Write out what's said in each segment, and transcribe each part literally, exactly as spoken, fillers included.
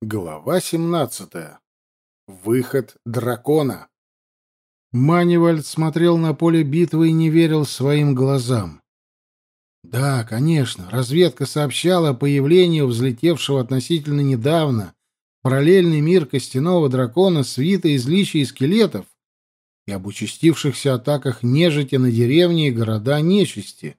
Глава семнадцатая. Выход дракона. Манивальд смотрел на поле битвы и не верил своим глазам. Да, конечно, разведка сообщала о появлении взлетевшего относительно недавно в параллельный мир костяного дракона свита из личий и скелетов и об участившихся атаках нежити на деревни и города нечисти.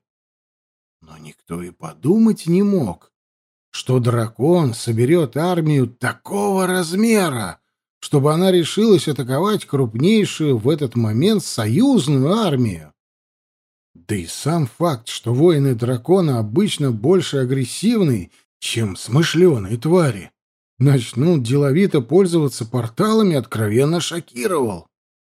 Но никто и подумать не мог, что дракон соберет армию такого размера, чтобы она решилась атаковать крупнейшую в этот момент союзную армию. Да и сам факт, что воины дракона обычно больше агрессивны, чем смышленые твари, начнут деловито пользоваться порталами, откровенно шокировал.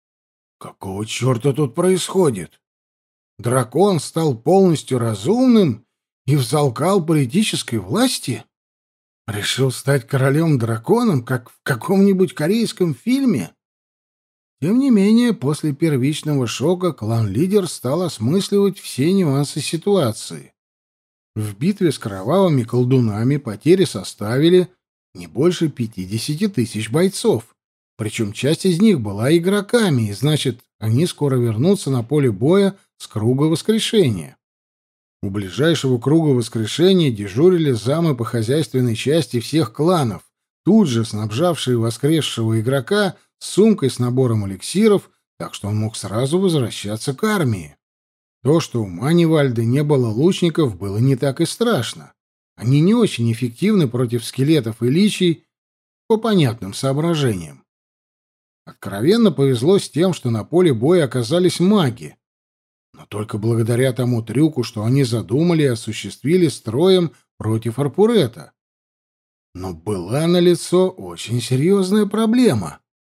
Какого черта тут происходит? Дракон стал полностью разумным и взалкал политической власти? Решил стать королем-драконом, как в каком-нибудь корейском фильме? Тем не менее, после первичного шока клан-лидер стал осмысливать все нюансы ситуации. В битве с кровавыми колдунами потери составили не больше пятидесяти тысяч бойцов, причем часть из них была игроками, и значит, они скоро вернутся на поле боя с круга воскрешения. У ближайшего круга воскрешения дежурили замы по хозяйственной части всех кланов, тут же снабжавшие воскресшего игрока сумкой с набором эликсиров, так что он мог сразу возвращаться к армии. То, что у Манивальда не было лучников, было не так и страшно. Они не очень эффективны против скелетов и личий по понятным соображениям. Откровенно повезло с тем, что на поле боя оказались маги, но только благодаря тому трюку, что они задумали и осуществили строем против Арпурета. Но была налицо очень серьезная проблема.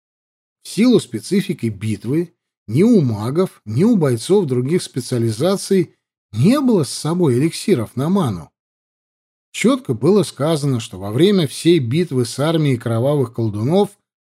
В силу специфики битвы ни у магов, ни у бойцов других специализаций не было с собой эликсиров на ману. Четко было сказано, что во время всей битвы с армией кровавых колдунов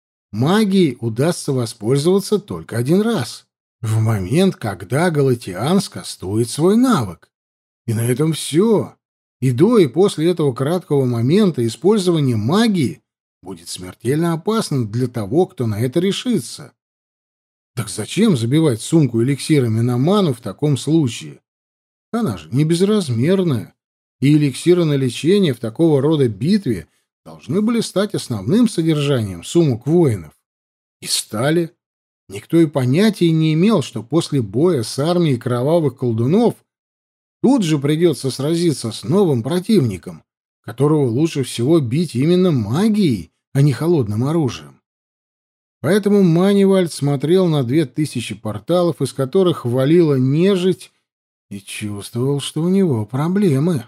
магией удастся воспользоваться только один раз. В момент, когда Галатиан скастует свой навык. И на этом все. И до, и после этого краткого момента использование магии будет смертельно опасным для того, кто на это решится. Так зачем забивать сумку эликсирами на ману в таком случае? Она же не безразмерная, и эликсиры на лечение в такого рода битве должны были стать основным содержанием сумок воинов. И стали. Никто и понятия не имел, что после боя с армией кровавых колдунов тут же придется сразиться с новым противником, которого лучше всего бить именно магией, а не холодным оружием. Поэтому Манивальд смотрел на две тысячи порталов, из которых валила нежить, и чувствовал, что у него проблемы.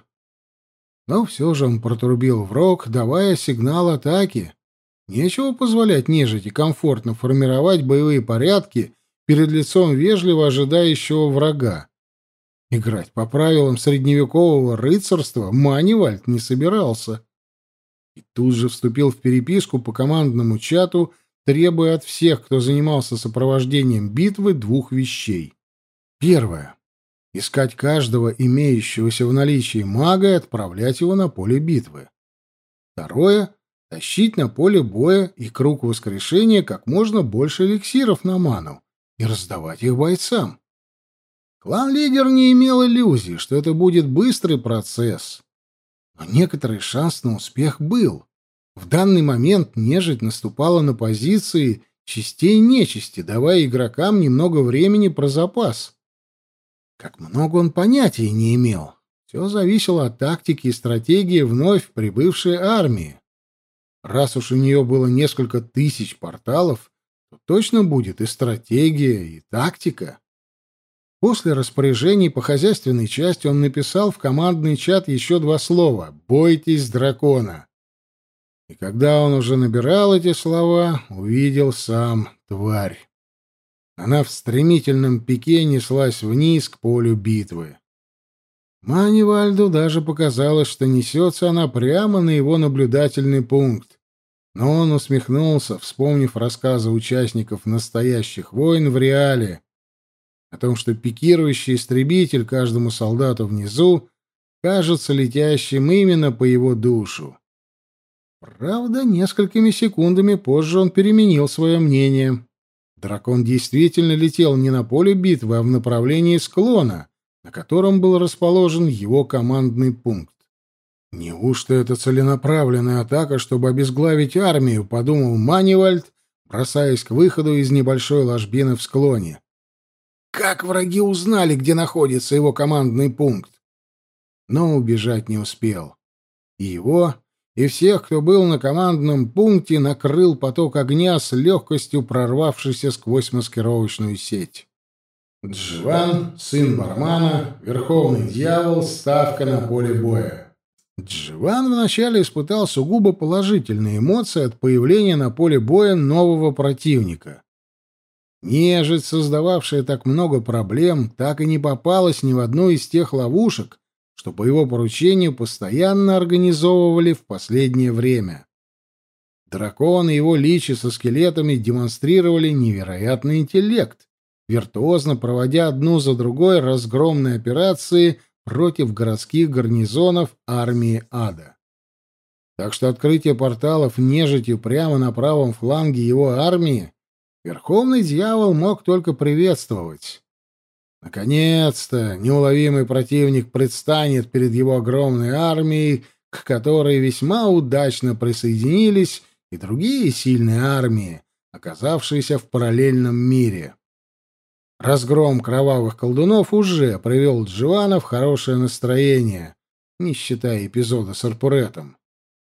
Но все же он протрубил в рог, давая сигнал атаки. Нечего позволять нежити комфортно формировать боевые порядки перед лицом вежливо ожидающего врага. Играть по правилам средневекового рыцарства Манивальд не собирался. И тут же вступил в переписку по командному чату, требуя от всех, кто занимался сопровождением битвы, двух вещей. Первое. Искать каждого имеющегося в наличии мага и отправлять его на поле битвы. Второе. Тащить на поле боя и круг воскрешения как можно больше эликсиров на ману и раздавать их бойцам. Клан-лидер не имел иллюзий, что это будет быстрый процесс. Но некоторый шанс на успех был. В данный момент нежить наступала на позиции частей нечисти, давая игрокам немного времени про запас. Как много он понятия не имел. Все зависело от тактики и стратегии вновь прибывшей армии. Раз уж у нее было несколько тысяч порталов, то точно будет и стратегия, и тактика. После распоряжений по хозяйственной части он написал в командный чат еще два слова «Бойтесь дракона». И когда он уже набирал эти слова, увидел сам тварь. Она в стремительном пике неслась вниз к полю битвы. Манивальду даже показалось, что несется она прямо на его наблюдательный пункт. Но он усмехнулся, вспомнив рассказы участников настоящих войн в реале о том, что пикирующий истребитель каждому солдату внизу кажется летящим именно по его душу. Правда, несколькими секундами позже он переменил свое мнение. Дракон действительно летел не на поле битвы, а в направлении склона, на котором был расположен его командный пункт. «Неужто это целенаправленная атака, чтобы обезглавить армию?» — подумал Манивальд, бросаясь к выходу из небольшой ложбины в склоне. Как враги узнали, где находится его командный пункт? Но убежать не успел. И его, и всех, кто был на командном пункте, накрыл поток огня с легкостью прорвавшийся сквозь маскировочную сеть. Дживан, сын Бармана, верховный дьявол, ставка на поле боя. Дживан вначале испытал сугубо положительные эмоции от появления на поле боя нового противника. Нежить, создававшая так много проблем, так и не попалась ни в одну из тех ловушек, что по его поручению постоянно организовывали в последнее время. Дракон и его личи со скелетами демонстрировали невероятный интеллект, виртуозно проводя одну за другой разгромные операции против городских гарнизонов армии ада. Так что открытие порталов нежитью прямо на правом фланге его армии Верховный Дьявол мог только приветствовать. Наконец-то неуловимый противник предстанет перед его огромной армией, к которой весьма удачно присоединились и другие сильные армии, оказавшиеся в параллельном мире. Разгром кровавых колдунов уже привел Дживана в хорошее настроение, не считая эпизода с Арпуретом.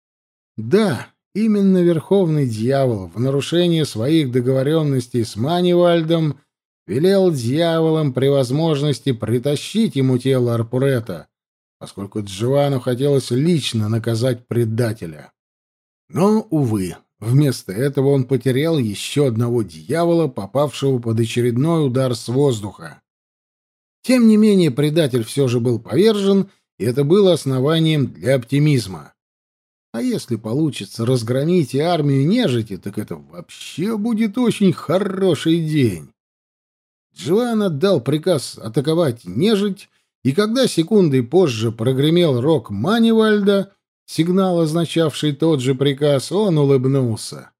Да, именно Верховный Дьявол в нарушение своих договоренностей с Манивальдом велел дьяволам при возможности притащить ему тело Арпурета, поскольку Дживану хотелось лично наказать предателя. Но, увы, вместо этого он потерял еще одного дьявола, попавшего под очередной удар с воздуха. Тем не менее, предатель все же был повержен, и это было основанием для оптимизма. А если получится разгромить и армию нежити, так это вообще будет очень хороший день. Дживан отдал приказ атаковать нежить, и когда секундой позже прогремел рог Манивальда, сигнал, означавший тот же приказ, он улыбнулся.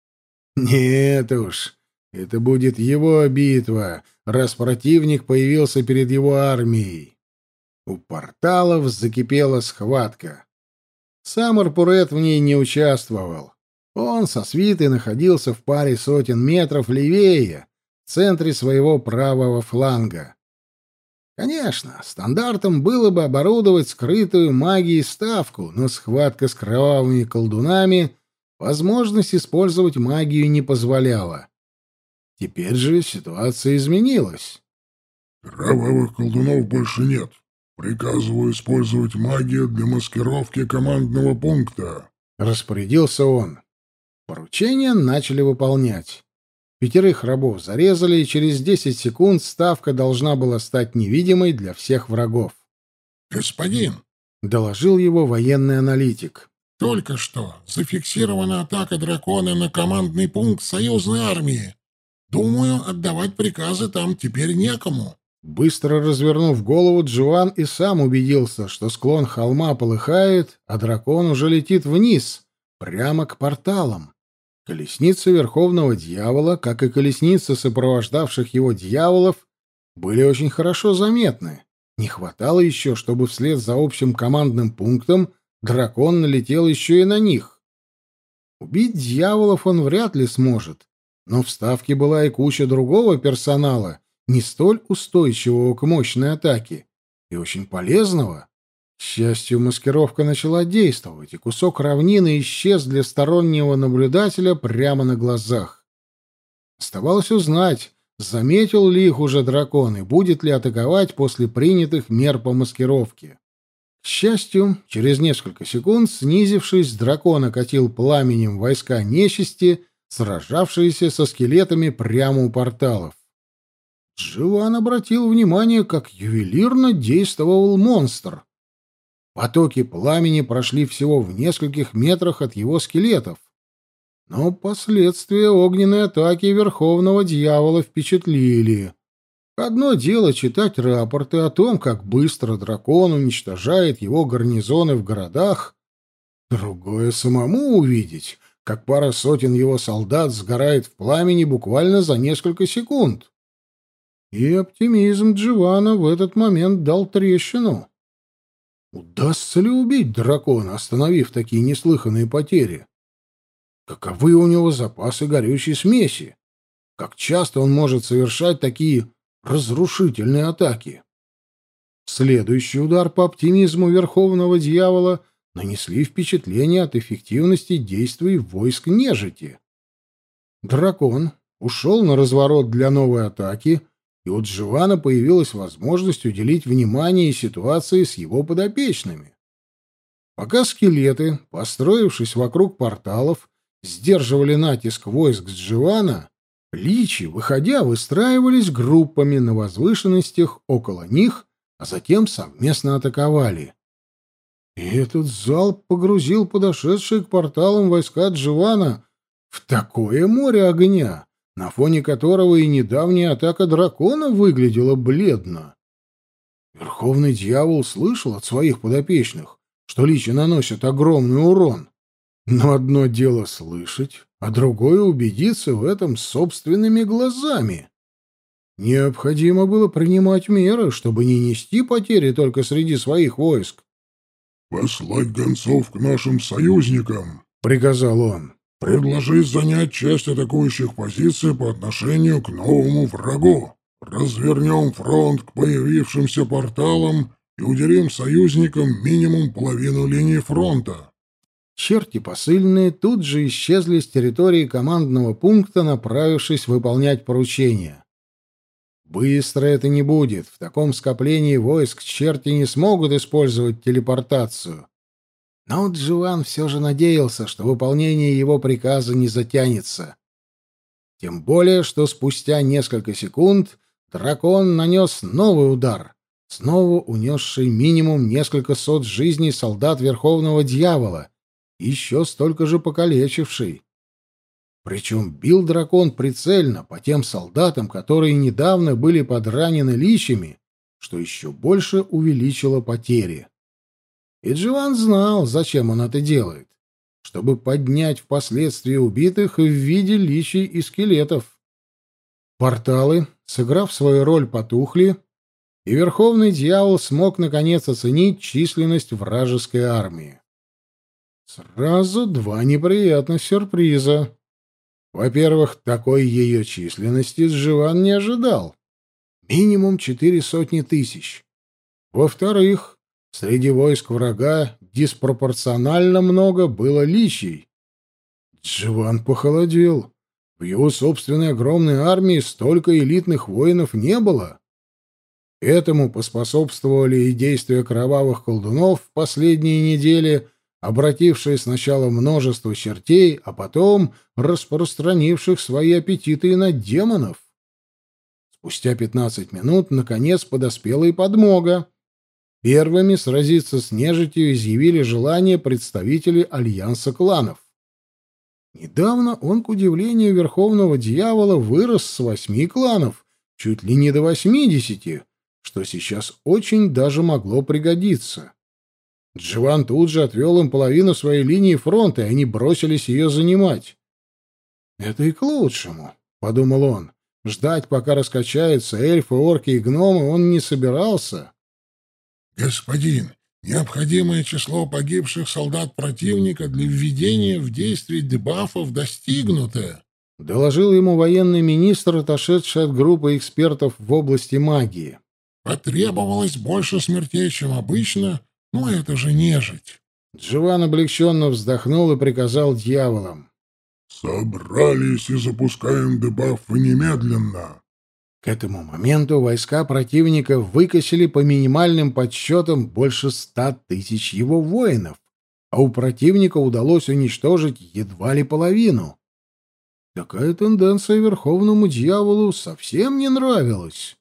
Нет уж, это будет его битва, раз противник появился перед его армией. У порталов закипела схватка. Сам Арпурет в ней не участвовал. Он со свитой находился в паре сотен метров левее, в центре своего правого фланга. Конечно, стандартом было бы оборудовать скрытую магией ставку, но схватка с кровавыми колдунами возможность использовать магию не позволяла. Теперь же ситуация изменилась. «Кровавых колдунов больше нет. Приказываю использовать магию для маскировки командного пункта», — распорядился он. Поручения начали выполнять. Пятерых рабов зарезали, и через десять секунд ставка должна была стать невидимой для всех врагов. «Господин», — доложил его военный аналитик, — «только что зафиксирована атака дракона на командный пункт союзной армии. Думаю, отдавать приказы там теперь некому». Быстро развернув голову, Дживан и сам убедился, что склон холма полыхает, а дракон уже летит вниз, прямо к порталам. Колесницы Верховного Дьявола, как и колесницы сопровождавших его дьяволов, были очень хорошо заметны. Не хватало еще, чтобы вслед за общим командным пунктом дракон налетел еще и на них. Убить дьяволов он вряд ли сможет, но в ставке была и куча другого персонала, не столь устойчивого к мощной атаке, и очень полезного. К счастью, маскировка начала действовать, и кусок равнины исчез для стороннего наблюдателя прямо на глазах. Оставалось узнать, заметил ли их уже дракон и будет ли атаковать после принятых мер по маскировке. К счастью, через несколько секунд, снизившись, дракон окатил пламенем войска нечисти, сражавшиеся со скелетами прямо у порталов. Дживан обратил внимание, как ювелирно действовал монстр. Потоки пламени прошли всего в нескольких метрах от его скелетов. Но последствия огненной атаки Верховного Дьявола впечатлили. Одно дело читать рапорты о том, как быстро дракон уничтожает его гарнизоны в городах, Другое — самому увидеть, как пара сотен его солдат сгорает в пламени буквально за несколько секунд. И оптимизм Дживана в этот момент дал трещину. Удастся ли убить дракона, остановив такие неслыханные потери? Каковы у него запасы горючей смеси? Как часто он может совершать такие разрушительные атаки? Следующий удар по оптимизму Верховного Дьявола нанесли впечатление от эффективности действий войск нежити. Дракон ушел на разворот для новой атаки, и у Дживана появилась возможность уделить внимание ситуации с его подопечными. Пока скелеты, построившись вокруг порталов, сдерживали натиск войск Дживана, личи, выходя, выстраивались группами на возвышенностях около них, а затем совместно атаковали. И этот залп погрузил подошедшие к порталам войска Дживана в такое море огня, на фоне которого и недавняя атака дракона выглядела бледно. Верховный Дьявол слышал от своих подопечных, что личи наносят огромный урон. Но одно дело слышать, а другое — убедиться в этом собственными глазами. Необходимо было принимать меры, чтобы не нести потери только среди своих войск. «Послать гонцов к нашим союзникам», — приказал он. «Предложить занять часть атакующих позиций по отношению к новому врагу. Развернем фронт к появившимся порталам и уделим союзникам минимум половину линии фронта». Черти посыльные тут же исчезли с территории командного пункта, направившись выполнять поручения. Быстро это не будет. В таком скоплении войск черти не смогут использовать телепортацию. Но Дживан все же надеялся, что выполнение его приказа не затянется. Тем более, что спустя несколько секунд дракон нанес новый удар, снова унесший минимум несколько сот жизней солдат Верховного Дьявола, еще столько же покалечивший. Причем бил дракон прицельно по тем солдатам, которые недавно были подранены личами, что еще больше увеличило потери. И Дживан знал, зачем он это делает, чтобы поднять впоследствии убитых в виде личий и скелетов. Порталы, сыграв свою роль, потухли, и Верховный Дьявол смог наконец оценить численность вражеской армии. Сразу два неприятных сюрприза. Во-первых, такой ее численности Дживан не ожидал. Минимум четыре сотни тысяч. Во-вторых, среди войск врага диспропорционально много было личий. Дживан похолодел. В его собственной огромной армии столько элитных воинов не было. Этому поспособствовали и действия кровавых колдунов в последние недели, обратившие сначала множество чертей, а потом распространивших свои аппетиты и на демонов. Спустя пятнадцать минут, наконец, подоспела и подмога. Первыми сразиться с нежитью изъявили желание представители Альянса кланов. Недавно он, к удивлению Верховного Дьявола, вырос с восьми кланов, чуть ли не до восьмидесяти, что сейчас очень даже могло пригодиться. Дживан тут же отвел им половину своей линии фронта, и они бросились ее занимать. «Это и к лучшему», — подумал он. Ждать, пока раскачаются эльфы, орки и гномы, он не собирался. «Господин, необходимое число погибших солдат противника для введения в действие дебафов достигнуто», — доложил ему военный министр, отошедший от группы экспертов в области магии. «Потребовалось больше смертей, чем обычно, но это же нежить». Дживан облегченно вздохнул и приказал дьяволам: «Собрались и запускаем дебафы немедленно». К этому моменту войска противника выкосили по минимальным подсчетам больше ста тысяч его воинов, а у противника удалось уничтожить едва ли половину. Такая тенденция Верховному Дьяволу совсем не нравилась.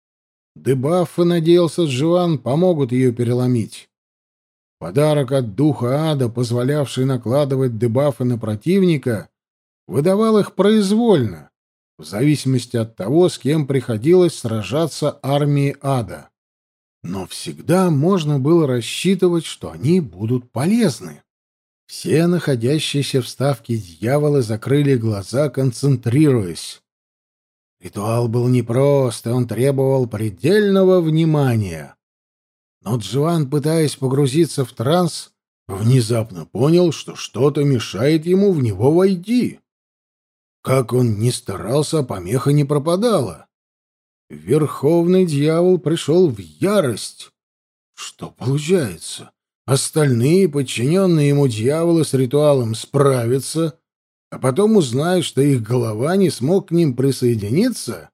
Дебафы, надеялся Дживан, помогут ее переломить. Подарок от духа ада, позволявший накладывать дебафы на противника, выдавал их произвольно, в зависимости от того, с кем приходилось сражаться армии ада. Но всегда можно было рассчитывать, что они будут полезны. Все находящиеся в ставке дьяволы закрыли глаза, концентрируясь. Ритуал был непрост, и он требовал предельного внимания. Но Джоан, пытаясь погрузиться в транс, внезапно понял, что что-то мешает ему в него войти. Как он ни старался, помеха не пропадала. Верховный дьявол пришел в ярость. Что получается? Остальные, подчиненные ему дьяволы, с ритуалом справятся, а потом узнают, что их голова не смог к ним присоединиться?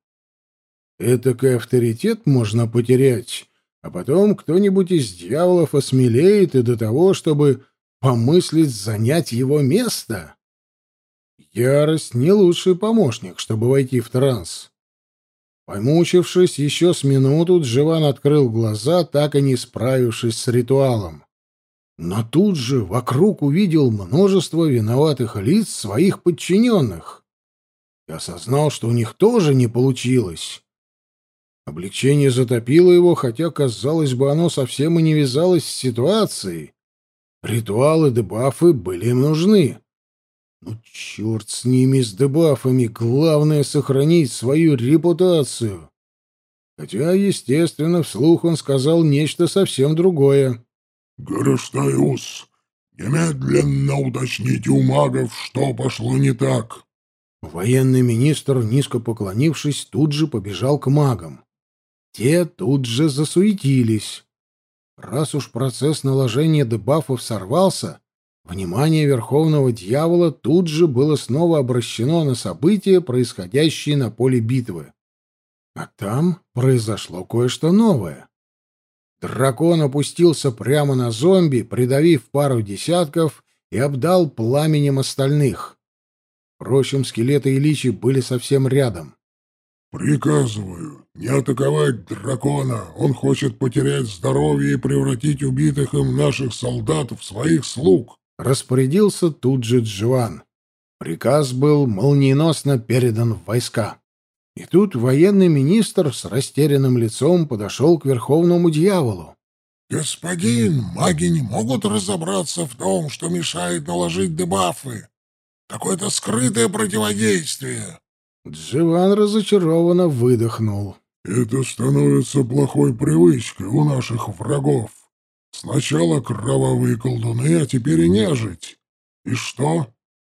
Этакий авторитет можно потерять, а потом кто-нибудь из дьяволов осмелеет и до того, чтобы помыслить занять его место. Ярость — не лучший помощник, чтобы войти в транс. Помучившись еще с минуту, Джован открыл глаза, так и не справившись с ритуалом. Но тут же вокруг увидел множество виноватых лиц своих подчиненных и осознал, что у них тоже не получилось. Облегчение затопило его, хотя, казалось бы, оно совсем и не вязалось с ситуацией. Ритуалы, дебафы были им нужны. Ну, черт с ними, с дебафами, главное — сохранить свою репутацию. Хотя, естественно, вслух он сказал нечто совсем другое. «Гараштайус, немедленно уточните у магов, что пошло не так». Военный министр, низко поклонившись, тут же побежал к магам. Те тут же засуетились. Раз уж процесс наложения дебафов сорвался, внимание Верховного Дьявола тут же было снова обращено на события, происходящие на поле битвы. А там произошло кое-что новое. Дракон опустился прямо на зомби, придавив пару десятков, и обдал пламенем остальных. Впрочем, скелеты и личи были совсем рядом. «Приказываю не атаковать дракона. Он хочет потерять здоровье и превратить убитых им наших солдат в своих слуг», — распорядился тут же Джоан. Приказ был молниеносно передан в войска. И тут военный министр с растерянным лицом подошел к Верховному Дьяволу. «Господин, маги не могут разобраться в том, что мешает наложить дебафы. Какое-то скрытое противодействие». Джоан разочарованно выдохнул. «Это становится плохой привычкой у наших врагов. Сначала кровавые колдуны, а теперь и нежить. И что?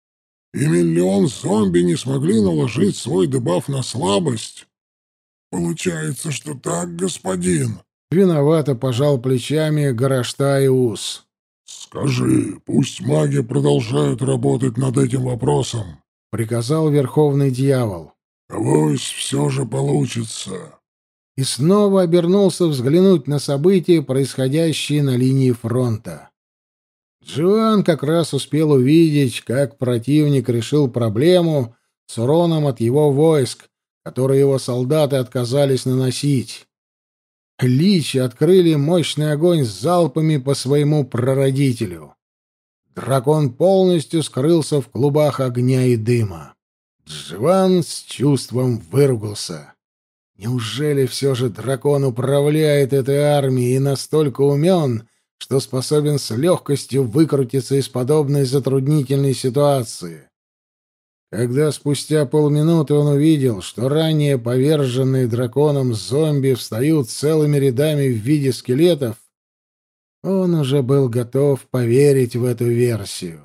И миллион зомби не смогли наложить свой дебаф на слабость? Получается, что так, господин». Виновато пожал плечами Гараштайус. «Скажи, пусть маги продолжают работать над этим вопросом», — приказал Верховный Дьявол. «Авось все же получится». И снова обернулся взглянуть на события, происходящие на линии фронта. Джоан как раз успел увидеть, как противник решил проблему с уроном от его войск, которые его солдаты отказались наносить. Личи открыли мощный огонь с залпами по своему прародителю. Дракон полностью скрылся в клубах огня и дыма. Джоан с чувством выругался. Неужели все же дракон управляет этой армией и настолько умен, что способен с легкостью выкрутиться из подобной затруднительной ситуации? Когда спустя полминуты он увидел, что ранее поверженные драконом зомби встают целыми рядами в виде скелетов, он уже был готов поверить в эту версию.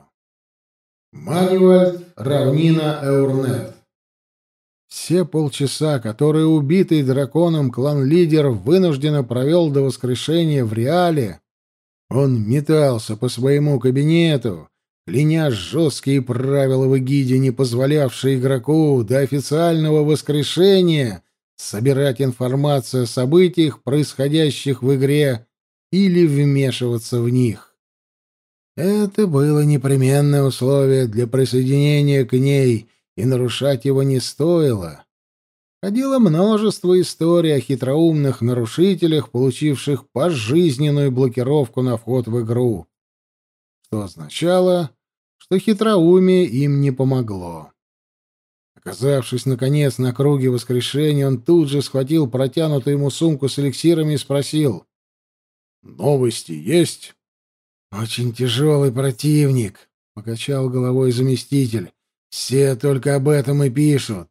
Манивальд, равнина Эурнет. Все полчаса, которые убитый драконом клан-лидер вынужденно провел до воскрешения в реале, он метался по своему кабинету, кляня жесткие правила в Эгиде, не позволявшие игроку до официального воскрешения собирать информацию о событиях, происходящих в игре, или вмешиваться в них. Это было непременное условие для присоединения к ней, и нарушать его не стоило. Ходило множество историй о хитроумных нарушителях, получивших пожизненную блокировку на вход в игру, что означало, что хитроумие им не помогло. Оказавшись, наконец, на круге воскрешения, он тут же схватил протянутую ему сумку с эликсирами и спросил: «Новости есть?» «Очень тяжелый противник», — покачал головой заместитель. «Все только об этом и пишут».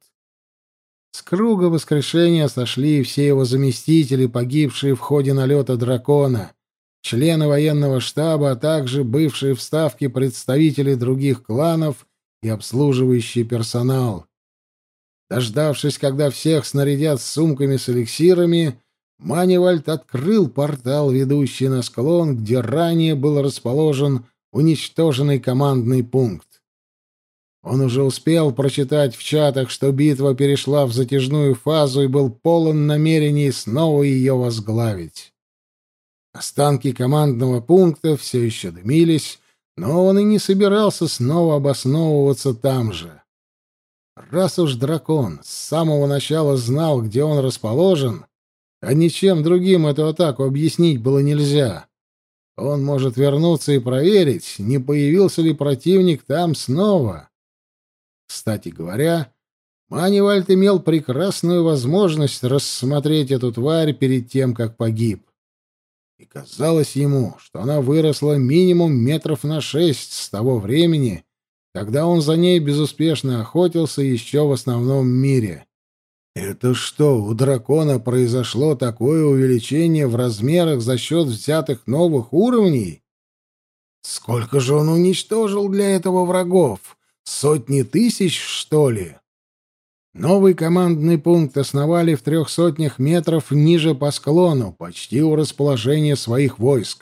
С круга воскрешения сошли все его заместители, погибшие в ходе налета дракона, члены военного штаба, а также бывшие в Ставке представители других кланов и обслуживающий персонал. Дождавшись, когда всех снарядят с сумками с эликсирами, Манивальд открыл портал, ведущий на склон, где ранее был расположен уничтоженный командный пункт. Он уже успел прочитать в чатах, что битва перешла в затяжную фазу и был полон намерений снова ее возглавить. Останки командного пункта все еще дымились, но он и не собирался снова обосновываться там же. Раз уж дракон с самого начала знал, где он расположен, а ничем другим эту атаку объяснить было нельзя, он может вернуться и проверить, не появился ли противник там снова. Кстати говоря, Манивальд имел прекрасную возможность рассмотреть эту тварь перед тем, как погиб. И казалось ему, что она выросла минимум метров на шесть с того времени, когда он за ней безуспешно охотился еще в основном мире. Это что, у дракона произошло такое увеличение в размерах за счет взятых новых уровней? Сколько же он уничтожил для этого врагов? Сотни тысяч, что ли? Новый командный пункт основали в трех сотнях метров ниже по склону, почти у расположения своих войск.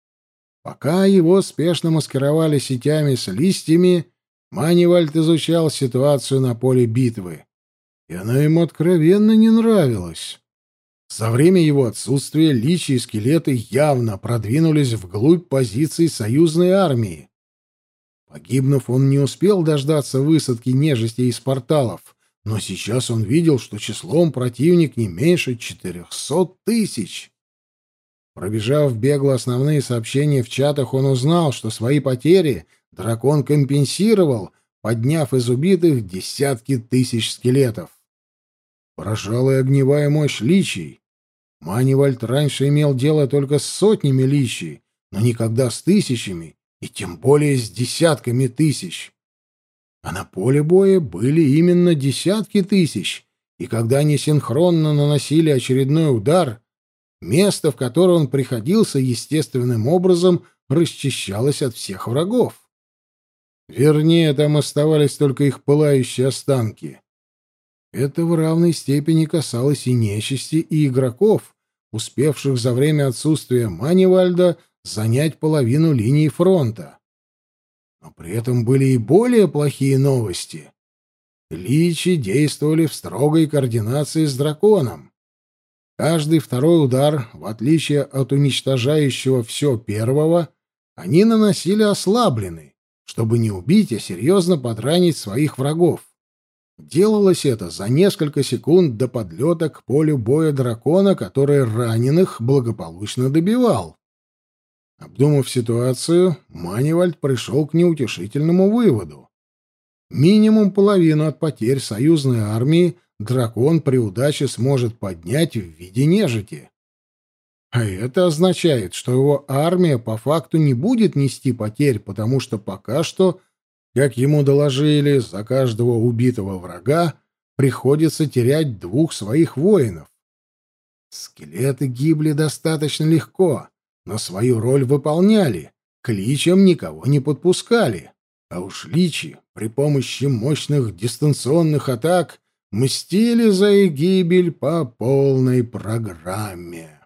Пока его спешно маскировали сетями с листьями, Манивальд изучал ситуацию на поле битвы. И она ему откровенно не нравилась. За время его отсутствия личи и скелеты явно продвинулись вглубь позиций союзной армии. Погибнув, он не успел дождаться высадки нежити из порталов, но сейчас он видел, что числом противник не меньше четырехсот тысяч. Пробежав бегло основные сообщения в чатах, он узнал, что свои потери дракон компенсировал, подняв из убитых десятки тысяч скелетов. Поражала и огневая мощь личий. Манивальд раньше имел дело только с сотнями личий, но никогда с тысячами, и тем более с десятками тысяч. А на поле боя были именно десятки тысяч, и когда они синхронно наносили очередной удар, место, в которое он приходился, естественным образом расчищалось от всех врагов. Вернее, там оставались только их пылающие останки. Это в равной степени касалось и нечисти, и игроков, успевших за время отсутствия Манивальда занять половину линии фронта. Но при этом были и более плохие новости. Личи действовали в строгой координации с драконом. Каждый второй удар, в отличие от уничтожающего все первого, они наносили ослабленный, чтобы не убить, а серьезно подранить своих врагов. Делалось это за несколько секунд до подлета к полю боя дракона, который раненых благополучно добивал. Обдумав ситуацию, Манивальд пришел к неутешительному выводу. Минимум половину от потерь союзной армии дракон при удаче сможет поднять в виде нежити. А это означает, что его армия по факту не будет нести потерь, потому что пока что, как ему доложили, за каждого убитого врага приходится терять двух своих воинов. Скелеты гибли достаточно легко, но свою роль выполняли, к личам никого не подпускали. А уж личи при помощи мощных дистанционных атак мстили за их гибель по полной программе.